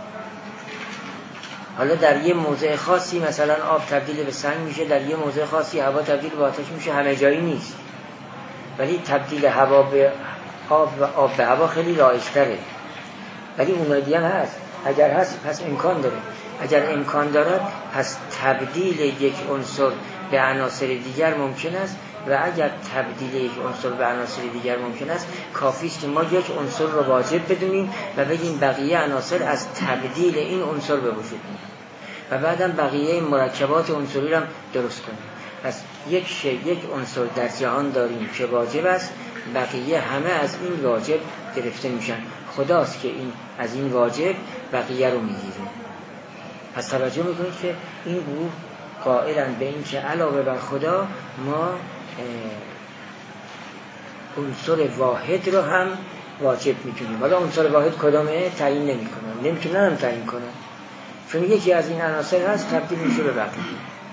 حالا در یه موضع خاصی مثلا آب تبدیل به سنگ میشه، در یه موضع خاصی هوا تبدیل به آتش میشه، همه جایی نیست. ولی تبدیل هوا به آب و آب به هوا خیلی رایج‌تره. ولی اون دیگه هم هست. اگر هست پس امکان داره. اگر امکان داره پس تبدیل یک عنصر به عناصر دیگر ممکن است، و اگر تبدیل یک عنصر به عناصر دیگر ممکن است، کافی است که ما یک عنصر رو واجب بدونیم و بگیم بقیه عناصر از تبدیل این عنصر به وجود میاد و بعدم بقیه مرکبات عنصری رو هم درست کنیم. پس یک شی یک عنصر در جهان داریم که واجب است، بقیه همه از این واجب گرفته میشن. خداست که این از این واجب بقیه رو میگیره. پس توجه میکنید که این گروه قائلن به این که علاوه بر خدا ما عنصر واحد رو هم واجب میتونیم. حالا عنصر واحد کدامه تعیین نمیکنن، نمیتونن هم تعیین کنن، چون یکی از این عناصر هست تبدیل میشه به بقیه.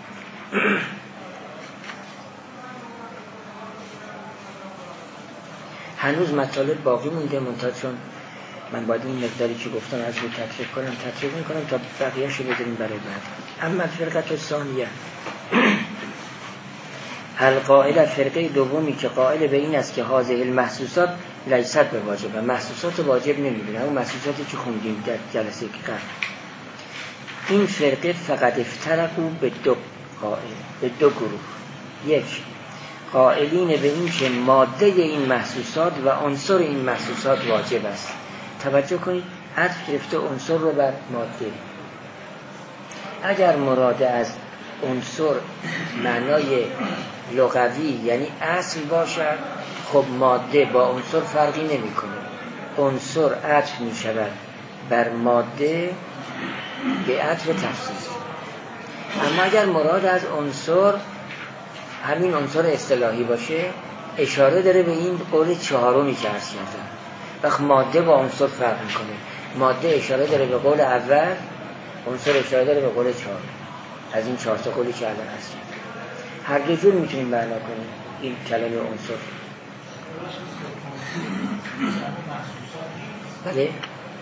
هنوز مطالب باقی مونده، منتها چون من باید این مقداری که گفتم از رو تطریق کنم تطریق میکنم تا بقیه شو بذاریم برای بعد. اما فرقه ثانیه القائل، فرقه دومی که قائل به این است که هذه المحسوسات لیست به واجب، محسوسات واجب نمیدونه، اون محسوساتی که خوندیم در جلسه که قبل. این فرقه فقط افترقوا به دو قائل، به دو گروه. یک، قائلین به این که ماده این محسوسات و عنصر این محسوسات واجب است. توجه کنید، عطف گرفته عنصر رو بر ماده. اگر مراد از عنصر معنای لغوی یعنی اصل باشد، خب ماده با عنصر فرقی نمی کنه. عنصر عطف می شود بر ماده به عطف تفسیر. اما اگر مراد از عنصر همین عنصر اصطلاحی باشه، اشاره داره به این قول چهارمی که عرض کردم. وقت ماده با عنصر فرق میکنه. ماده اشاره داره به قول اول، عنصر اشاره داره به قول چهارم. از این چهار تا قولی که الان هست هر دو جور میتونیم معنا کنیم این کلمه عنصر. بله،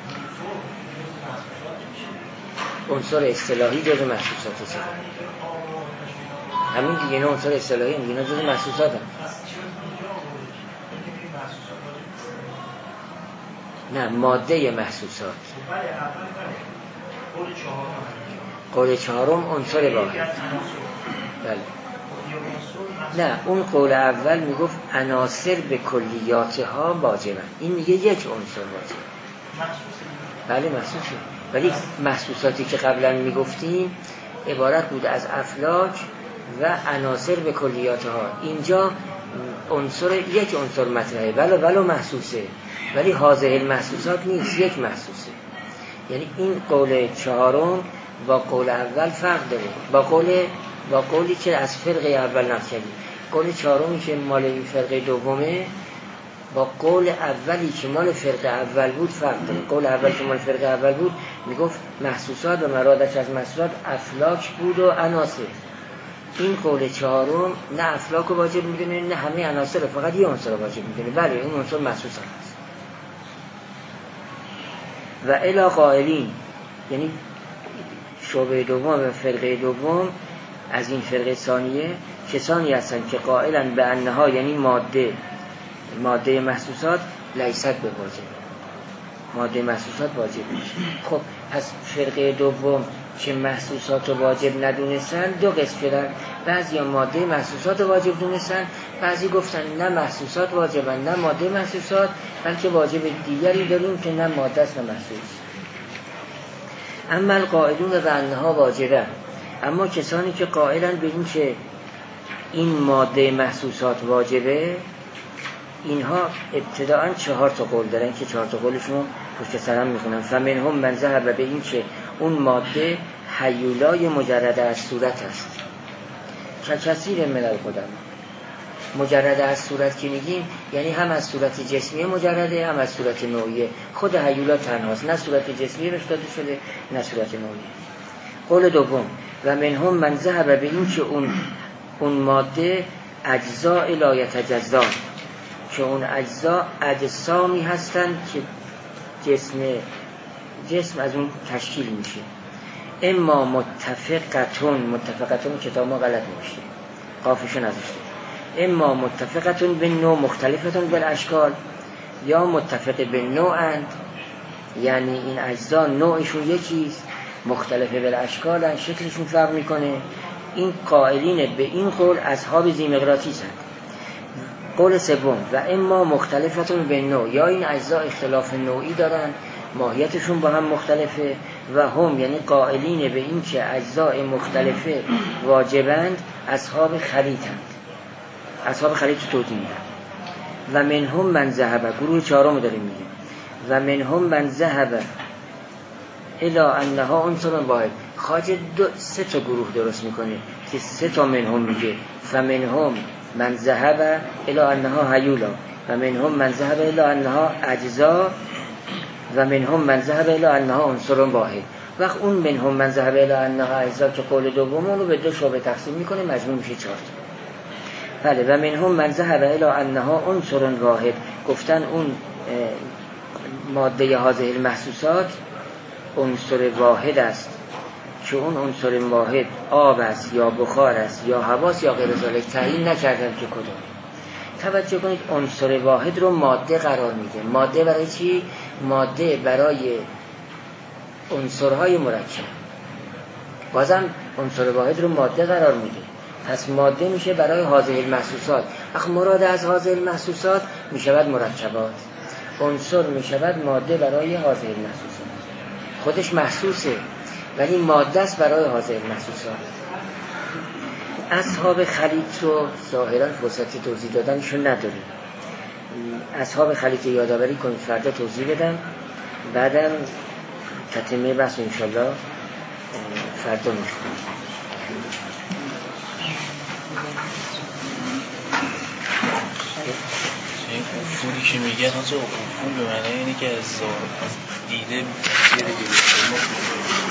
عنصر اصطلاحی جز محسوسات همین دیگه. نه عنصر اصطلاحی هم دیگه جز محسوسات هم. نه، ماده محسوسات. قول چهارم عنصر واحد. بله. نه، اون قول اول میگفت عناصر به کلیاتها واجبن، این میگه یک عنصر واجب. بله محسوسه، ولی محسوساتی که قبلا میگفتیم عبارت بود از افلاک و عناصر به کلیاتها. اینجا عنصر یک عنصر مطرحه، ولو ولو محسوسه، ولی هذه المحسوسات نیست، یک محسوسه. یعنی این قول چهارم با قول اول فرق داره، با قول با قولی که از فرقه اول نقل کردیم. قول چهارمی که مال این فرقه دومه با قول اولی که مال فرقه اول بود فرق داره. قول اول که مال فرقه اول بود میگفت محسوسات و مرادش از محسوسات افلاک بود و عناصر. این قول چهارم نه افلاک واجب میدونه نه همه عناصر، فقط یه عنصر واجب میدونه. بله، این عنصر محسوس هست. و الی قائلین، یعنی شعبه دوم و فرقه دوم از این فرقه ثانیه کسانی هستن که قائلن به انها، یعنی ماده ماده محسوسات لیست به واجب، ماده محسوسات واجب میشه. خب پس فرقه دوم که محسوسات واجب ندونستن دو قسم شدن. بعضی ماده محسوسات واجب دونستن، بعضی گفتن نه محسوسات واجبن نه ماده محسوسات، بلکه واجب دیگری داریم که نه ماده است نه محسوس. اما القائلون به انها واجبن، اما کسانی که قائلن به این که این ماده محسوسات واجبه، اینها ابتداعا چهار تا قول دارن که چهار تا قولشون پشت سرم میخونم. فمنهم من ذهب به این که اون ماده هیولای مجرد از صورت است که کثیر من القدم. مجرد از صورت که میگیم یعنی هم از صورت جسمی مجرده هم از صورت نوعیه. خود هیولا تنهاست، نه صورت جسمی بهش داده شده نه صورت نوعیه. قول دوم و منهم من ذهب به این که اون اون ماده اجزاء لا یتجزا، که اون اجزا اجسامی هستند که جسم جسم از اون تشکیل میشه. اما متفقتون، متفقتون کتاب ما غلط نوشته، قافشو نذاشته. اما متفقتون به نوع مختلفتون به اشکال، یا متفق به نوعند، یعنی این اجزا نوعشون یکیست، مختلفه به اشکالن، شکلشون فرق میکنه. این قائلین به این قول اصحاب ذی‌مقراطیس هستند. قول سوم و اما مختلفتون به نوع، یا این اجزا اختلاف نوعی دارن، ماهیتشون با هم مختلفه، و هم یعنی قائلین به این که اجزاء مختلفه واجبند اصحاب خلیطند. اصحاب خلیط رو توضیح میدن. و منهم من ذهب، گروه چهارم داریم میگه، و منهم من ذهب الی انها عنصر واحد. خواجه دو سه تا گروه درست میکنه که سه تا منهم میگه. فمنهم من ذهب الی انها هیولا، و منهم من ذهب الی انها اجزا، و منهم من ذهب الی انها عنصر واحد. وقت اون منهم من ذهب الی انها اجزا که قول دوم رو به دو شعبه تقسیم میکنه، مجموع میشه چهار تا. بله. و منهم من ذهب الی انها عنصر واحد، گفتن اون ماده هذه المحسوسات عنصر واحد است که اون عنصر واحد آب است یا بخار است یا هواست یا غیر ذالک، تعیین نکردن که کدوم. توجه کنید عنصر واحد رو ماده قرار میده. ماده برای چی؟ ماده برای عنصرهای مرکب. بازم عنصر واحد رو ماده قرار میده، پس ماده میشه برای هذه المحسوسات. اخ مراد از هذه المحسوسات میشود مرکبات، عنصر میشود ماده برای هذه المحسوسات. خودش محسوسه ولی ماده است برای هذه المحسوسات. اصحاب خلیط رو ظاهرا فرصتی توضیح دادنشون نداریم. اصحاب خلیط یادآوری کنید، فردا توضیح بدم، بعدم تتمه بحث انشالله فردا میخونیم. این اصولی که میگن اصول به معنی اینه که از دیده